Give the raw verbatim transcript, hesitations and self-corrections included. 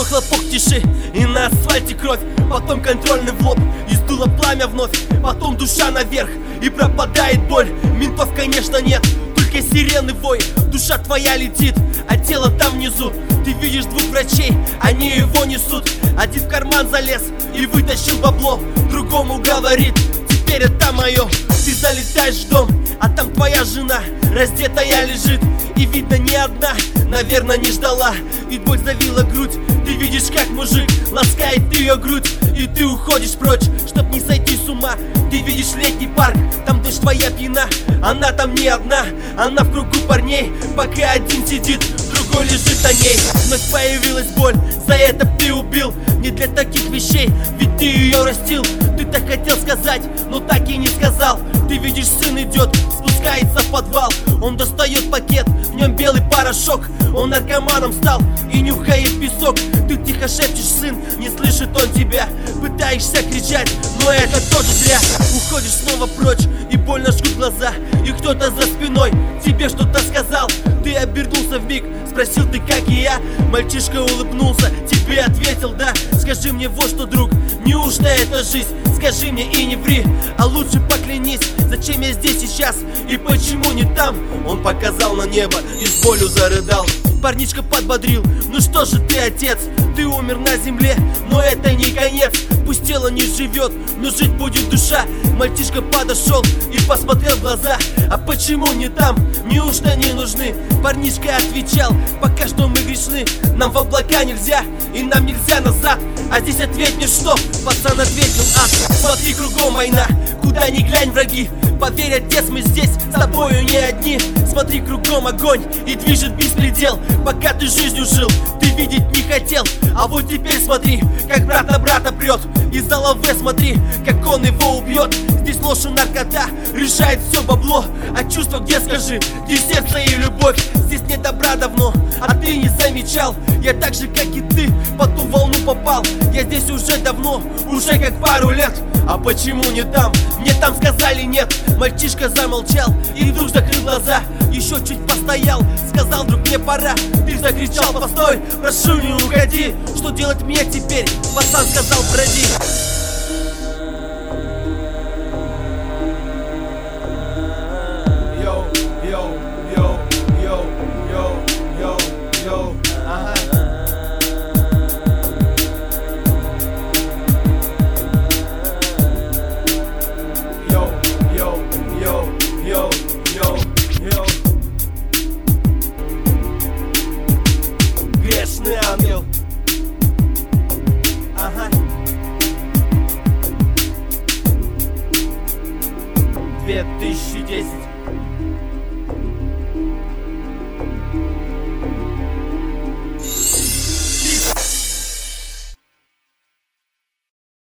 хлопок тиши, и на асфальте кровь. Потом контрольный в лоб, и сдуло пламя вновь. Потом душа наверх, и пропадает боль. Ментов, конечно, нет, только сирены вой. Душа твоя летит, а тело там внизу. Ты видишь двух врачей, они его несут. Один в карман залез и вытащил бабло, другому говорит: теперь это мое. Ты залетаешь в дом, а там твоя жена раздетая лежит. И видно, не одна, наверное, не ждала. И боль завила грудь. Ты видишь, как мужик ласкает ее грудь. И ты уходишь прочь, чтоб не сойти с ума. Ты видишь летний парк, там дочь твоя пьяна. Она там не одна, она в кругу парней. Пока один сидит, другой лежит на ней. Вновь появилась боль, за это ты убил. Не для таких вещей, ведь ты ее растил. Ты так хотел сказать, но так и не сказал. Ты видишь, сын идет, спускается в подвал. Он достает пакет, в нем белый порошок. Он наркоманом стал и нюхает песок. Ты тихо шепчешь: сын, не слышит он тебя. Пытаешься кричать, но это тоже зря. Уходишь снова прочь, и больно жгут глаза. И кто-то за спиной тебе что-то сказал. Ты обернулся вмиг, спросил: ты как и я? Мальчишка улыбнулся, тебе ответил: да. Скажи мне вот что, друг, неужто это жизнь? Скажи мне и не ври, а лучше поклянись, зачем я здесь сейчас и почему не там? Он показал на небо и с болью зарыдал. Парнишка подбодрил: ну что же ты, отец, ты умер на земле, но это не конец. Пусть тело не живет, но жить будет душа. Мальчишка подошел и посмотрел в глаза. А почему не там? Неужто не нужны? Парнишка отвечал: пока что мы грешны. Нам в облака нельзя, и нам нельзя назад. А здесь ответь мне что? Пацан ответил: ад. Смотри, кругом война, куда ни глянь враги. Поверь, отец, мы здесь с тобою не одни. Смотри, кругом огонь и движет беспредел. Пока ты жизнью жил, ты видеть не хотел. А вот теперь смотри, как брат на брата прет. Из зала В смотри, как он его убьет. Здесь ложь и наркота решает все бабло. А чувства где, скажи, где сердце и любовь? Здесь нет добра давно, а ты не замечал. Я так же, как и ты, под ту волну попал. Я здесь уже давно, уже как пару лет. А почему не там? Мне там сказали нет. Мальчишка замолчал и вдруг закрыл глаза. Еще чуть постоял, сказал: друг, мне пора. Ты закричал: постой, прошу, не уходи. Что делать мне теперь? Пацан сказал: броди. Йоу, йоу, йоу, йоу, йоу, йоу, йоу, ага. Йоу, йоу, йоу, йоу, йоу, йоу. Грешный ангел. Ага. две тысячи десять.